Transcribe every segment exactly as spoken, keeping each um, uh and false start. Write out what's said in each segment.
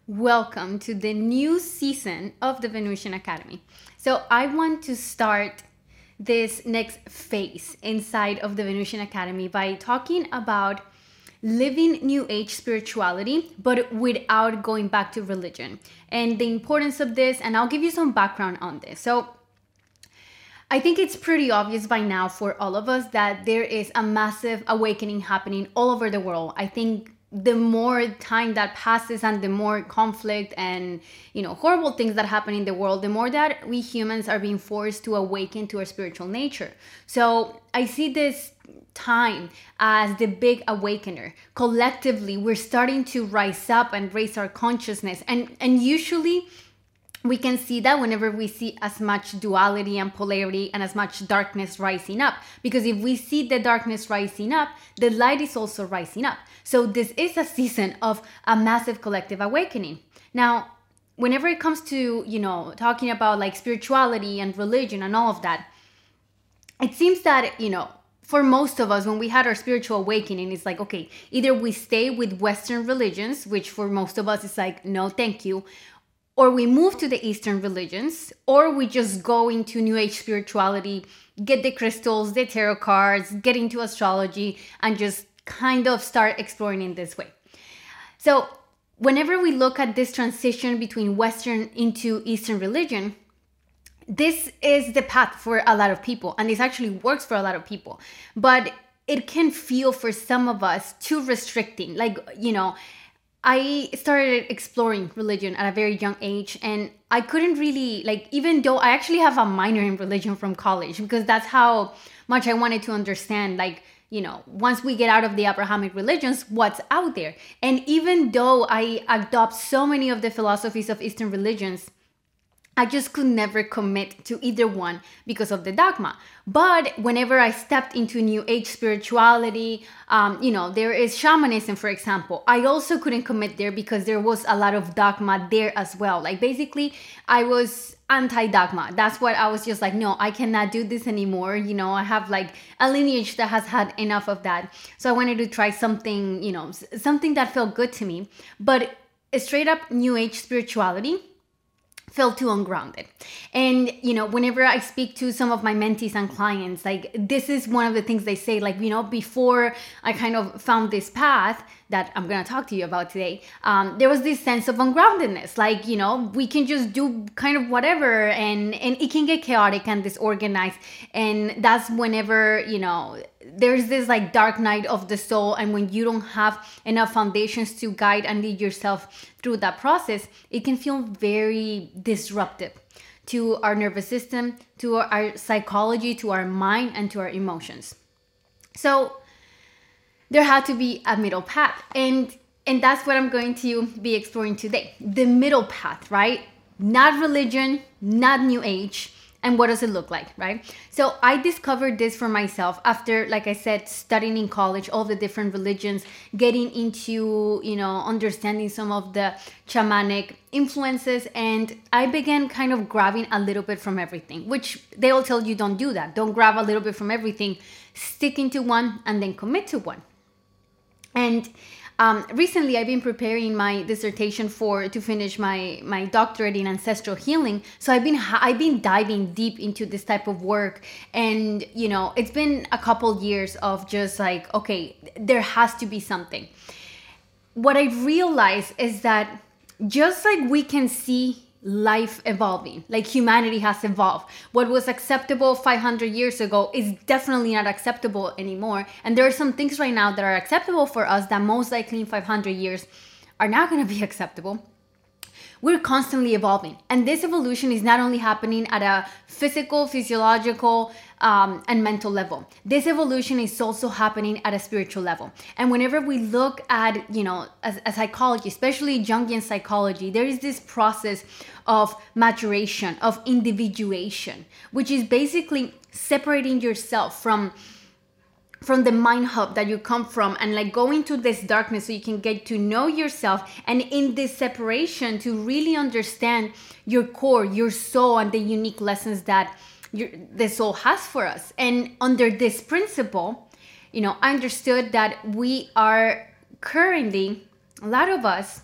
Welcome to the new season of the Venusian Academy. So, I want to start this next phase inside of the Venusian Academy by talking about living New Age spirituality, but without going back to religion and the importance of this. And I'll give you some background on this. So, I think it's pretty obvious by now for all of us that there is a massive awakening happening all over the world. I think the more time that passes and the more conflict and you know horrible things that happen in the world, the more that we humans are being forced to awaken to our spiritual nature. So I see this time as the big awakener. Collectively, we're starting to rise up and raise our consciousness, and and usually we can see that whenever we see as much duality and polarity and as much darkness rising up. Because if we see the darkness rising up, the light is also rising up. So this is a season of a massive collective awakening. Now, whenever it comes to, you know, talking about like spirituality and religion and all of that, it seems that, you know, for most of us, when we had our spiritual awakening, it's like, okay, either we stay with Western religions, which for most of us is like, no, thank you, or we move to the Eastern religions, or we just go into New Age spirituality, get the crystals, the tarot cards, get into astrology, and just kind of start exploring in this way. So whenever we look at this transition between Western into Eastern religion, this is the path for a lot of people, and this actually works for a lot of people. But it can feel for some of us too restricting. Like, you know, I started exploring religion at a very young age, and I couldn't really, like, even though I actually have a minor in religion from college, because that's how much I wanted to understand, like, you know, once we get out of the Abrahamic religions, what's out there. And even though I adopt so many of the philosophies of Eastern religions, I just could never commit to either one because of the dogma. But whenever I stepped into New Age spirituality, um, you know, there is shamanism, for example. I also couldn't commit there because there was a lot of dogma there as well. Like basically, I was anti-dogma. That's what I was just like, no, I cannot do this anymore. You know, I have like a lineage that has had enough of that. So I wanted to try something, you know, something that felt good to me. But straight up New Age spirituality felt too ungrounded. And, you know, whenever I speak to some of my mentees and clients, like this is one of the things they say, like, you know, before I kind of found this path that I'm going to talk to you about today, um, there was this sense of ungroundedness. Like, you know, we can just do kind of whatever, and, and it can get chaotic and disorganized. And that's whenever, you know, there's this like dark night of the soul, and when you don't have enough foundations to guide and lead yourself through that process, it can feel very disruptive to our nervous system, to our psychology, to our mind, and to our emotions. So there had to be a middle path, and and that's what I'm going to be exploring today. The middle path, right? Not religion, not New Age. And what does it look like, right? So I discovered this for myself after, like I said, studying in college, all the different religions, getting into, you know, understanding some of the shamanic influences. And I began kind of grabbing a little bit from everything, which they all tell you don't do that. Don't grab a little bit from everything. Stick into one and then commit to one. And Um, recently, I've been preparing my dissertation for to finish my my doctorate in ancestral healing. So I've been I've been diving deep into this type of work, and you know, it's been a couple years of just like, okay, there has to be something. What I realized is that just like we can see life evolving, like humanity has evolved. What was acceptable five hundred years ago is definitely not acceptable anymore. And there are some things right now that are acceptable for us that most likely in five hundred years are not going to be acceptable. We're constantly evolving. And this evolution is not only happening at a physical, physiological, um, and mental level. This evolution is also happening at a spiritual level. And whenever we look at, you know, as, as psychology, especially Jungian psychology, there is this process of maturation, of individuation, which is basically separating yourself from from the mind hub that you come from, and like going to this darkness so you can get to know yourself, and in this separation to really understand your core, your soul, and the unique lessons that your, the soul has for us. And under this principle, you know, I understood that we are currently, a lot of us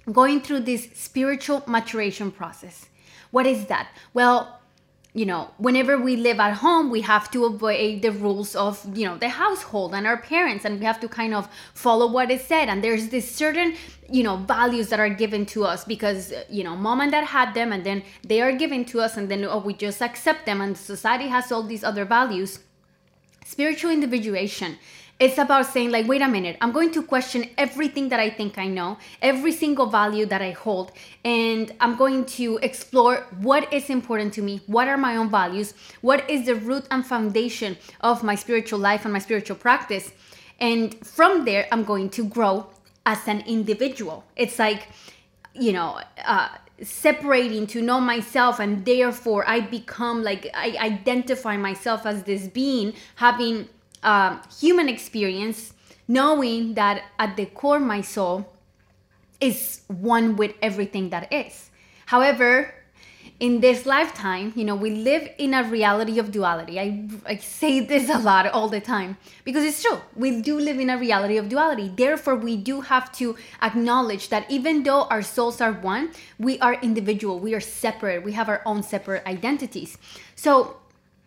going through this spiritual maturation process. What is that? Well, you know, whenever we live at home, we have to obey the rules of, you know, the household and our parents, and we have to kind of follow what is said. And there's this certain, you know, values that are given to us because, you know, mom and dad had them, and then they are given to us, and then oh, we just accept them. And society has all these other values. Spiritual individuation, it's about saying like, wait a minute, I'm going to question everything that I think I know, every single value that I hold, and I'm going to explore what is important to me, what are my own values, what is the root and foundation of my spiritual life and my spiritual practice. And from there, I'm going to grow as an individual. It's like, you know, uh, separating to know myself, and therefore I become like, I identify myself as this being having uh, human experience, knowing that at the core my soul is one with everything that is. However, in this lifetime, you know, we live in a reality of duality. I, I say this a lot all the time because it's true. We do live in a reality of duality. Therefore, we do have to acknowledge that even though our souls are one, we are individual, we are separate, we have our own separate identities. So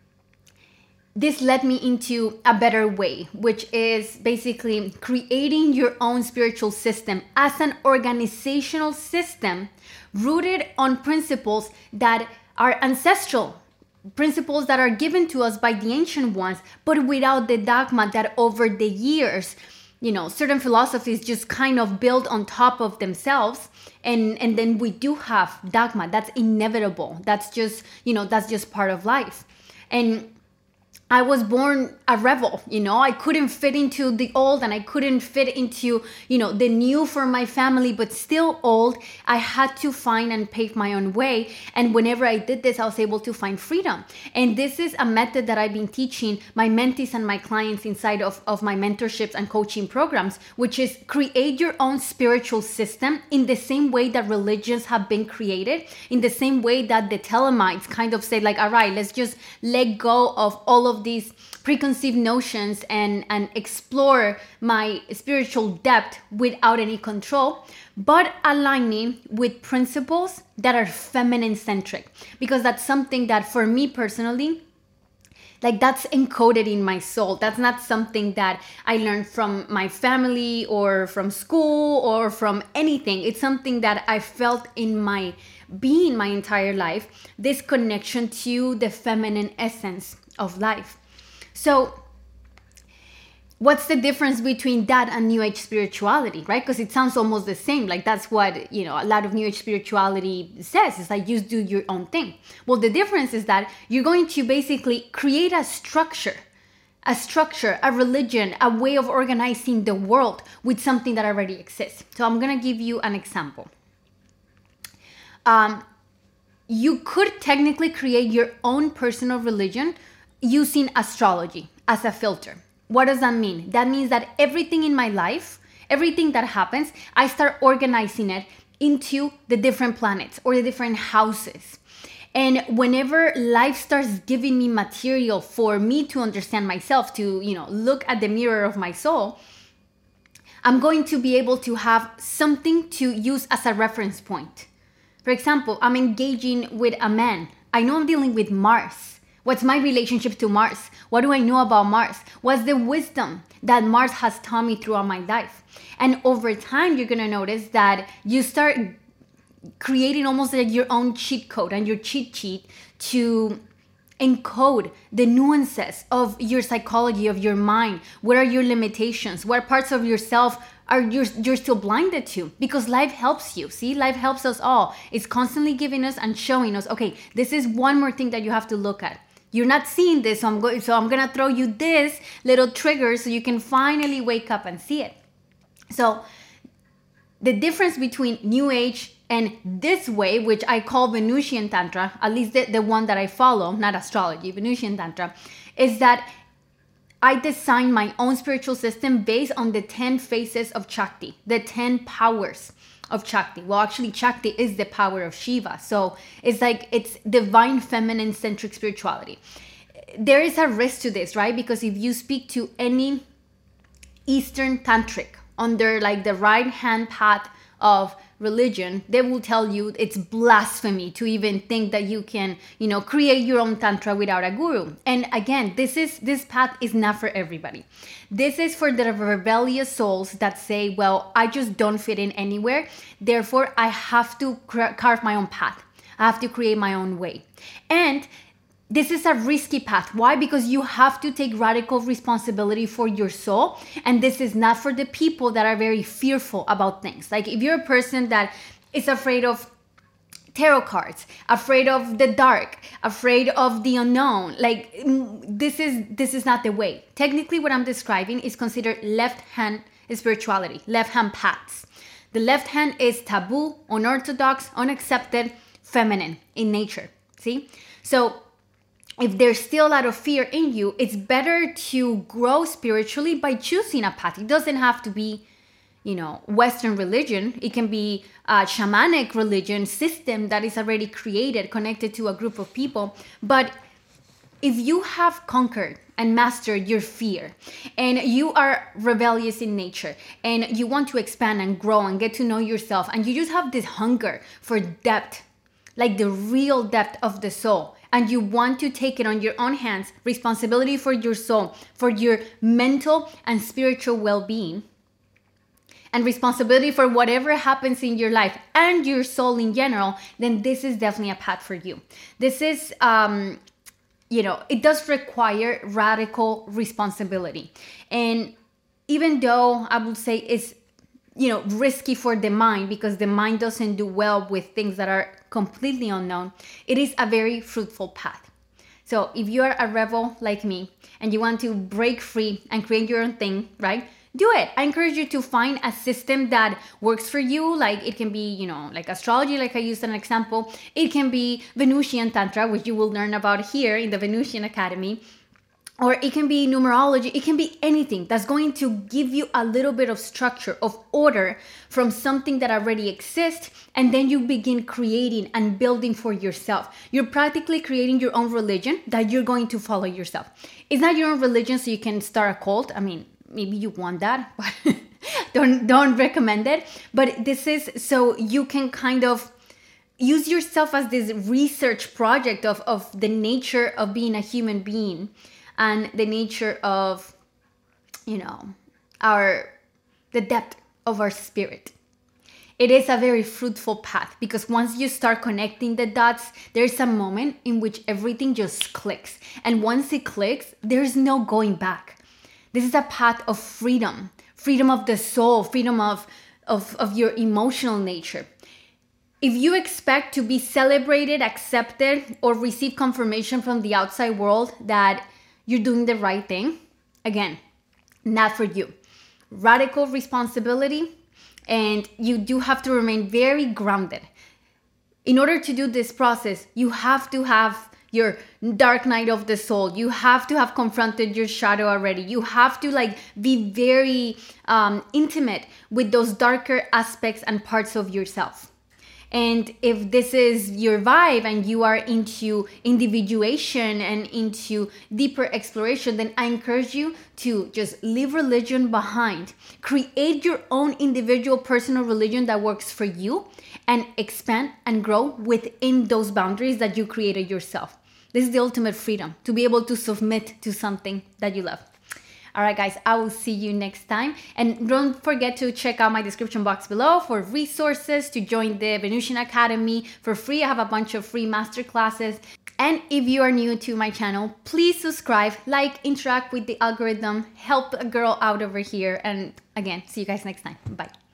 this led me into a better way, which is basically creating your own spiritual system as an organizational system rooted on principles that are ancestral, principles that are given to us by the ancient ones, but without the dogma that over the years, you know, certain philosophies just kind of build on top of themselves. And, and then we do have dogma. That's inevitable. That's just, you know, that's just part of life. And I was born a rebel, you know, I couldn't fit into the old and I couldn't fit into, you know, the new for my family, but still old. I had to find and pave my own way. And whenever I did this, I was able to find freedom. And this is a method that I've been teaching my mentees and my clients inside of, of my mentorships and coaching programs, which is create your own spiritual system in the same way that religions have been created, in the same way that the Thelemites kind of say like, all right, let's just let go of all of these preconceived notions and and explore my spiritual depth without any control, but aligning with principles that are feminine centric, because that's something that for me personally, like that's encoded in my soul. That's not something that I learned from my family or from school or from anything. It's something that I felt in my being my entire life, this connection to the feminine essence of life. So what's the difference between that and New Age spirituality, right? Because it sounds almost the same. Like that's what, you know, a lot of New Age spirituality says. It's like you do your own thing. Well, the difference is that you're going to basically create a structure, a structure, a religion, a way of organizing the world with something that already exists. So I'm going to give you an example. Um, you could technically create your own personal religion using astrology as a filter. What does that mean? That means that everything in my life, everything that happens, I start organizing it into the different planets or the different houses. And whenever life starts giving me material for me to understand myself, to, you know, look at the mirror of my soul, I'm going to be able to have something to use as a reference point. For example, I'm engaging with a man. I know I'm dealing with Mars. What's my relationship to Mars? What do I know about Mars? What's the wisdom that Mars has taught me throughout my life? And over time, you're going to notice that you start creating almost like your own cheat code and your cheat sheet to encode the nuances of your psychology, of your mind. What are your limitations? What parts of yourself are you're, you're still blinded to? Because life helps you. See, life helps us all. It's constantly giving us and showing us, okay, this is one more thing that you have to look at. You're not seeing this, so I'm going. So I'm gonna throw you this little trigger so you can finally wake up and see it. So the difference between New Age and this way, which I call Venusian Tantra, at least the, the one that I follow, not astrology, Venusian Tantra, is that I design my own spiritual system based on the ten phases of Shakti, the ten powers of Shakti. Well, actually, Shakti is the power of Shiva. So it's like it's divine feminine centric spirituality. There is a risk to this, right? Because if you speak to any Eastern tantric under like the right hand path of religion, they will tell you it's blasphemy to even think that you can, you know, create your own tantra without a guru. And again, this is this path is not for everybody. This is for the rebellious souls that say, well, I just don't fit in anywhere, therefore I have to carve my own path. I have to create my own way. And this is a risky path. Why? Because you have to take radical responsibility for your soul. And this is not for the people that are very fearful about things. Like if you're a person that is afraid of tarot cards, afraid of the dark, afraid of the unknown, like this is this is not the way. Technically, what I'm describing is considered left hand spirituality, left hand paths. The left hand is taboo, unorthodox, unaccepted, feminine in nature. See? So if there's still a lot of fear in you, it's better to grow spiritually by choosing a path. It doesn't have to be, you know, Western religion. It can be a shamanic religion system that is already created, connected to a group of people. But if you have conquered and mastered your fear, and you are rebellious in nature, and you want to expand and grow and get to know yourself, and you just have this hunger for depth, like the real depth of the soul, and you want to take it on your own hands, responsibility for your soul, for your mental and spiritual well-being, and responsibility for whatever happens in your life and your soul in general, then this is definitely a path for you. This is, um, you know, it does require radical responsibility. And even though I would say it's, you know, risky for the mind, because the mind doesn't do well with things that are completely unknown, it is a very fruitful path. So if you are a rebel like me and you want to break free and create your own thing, right? Do it. I encourage you to find a system that works for you. Like it can be, you know, like astrology, like I used an example. It can be Venusian Tantra, which you will learn about here in the Venusian Academy. Or it can be numerology. It can be anything that's going to give you a little bit of structure, of order from something that already exists. And then you begin creating and building for yourself. You're practically creating your own religion that you're going to follow yourself. It's not your own religion so you can start a cult. I mean, maybe you want that, but don't, don't recommend it. But this is so you can kind of use yourself as this research project of, of the nature of being a human being. And the nature of, you know, our, the depth of our spirit. It is a very fruitful path because once you start connecting the dots, there's a moment in which everything just clicks. And once it clicks, there's no going back. This is a path of freedom, freedom of the soul, freedom of, of, of your emotional nature. If you expect to be celebrated, accepted, or receive confirmation from the outside world that you're doing the right thing, again, not for you. Radical responsibility, and you do have to remain very grounded. In order to do this process, you have to have your dark night of the soul. You have to have confronted your shadow already. You have to like be very um, intimate with those darker aspects and parts of yourself. And if this is your vibe and you are into individuation and into deeper exploration, then I encourage you to just leave religion behind. Create your own individual personal religion that works for you and expand and grow within those boundaries that you created yourself. This is the ultimate freedom, to be able to submit to something that you love. All right, guys, I will see you next time. And don't forget to check out my description box below for resources to join the Venusian Academy for free. I have a bunch of free masterclasses. And if you are new to my channel, please subscribe, like, interact with the algorithm, help a girl out over here. And again, see you guys next time. Bye.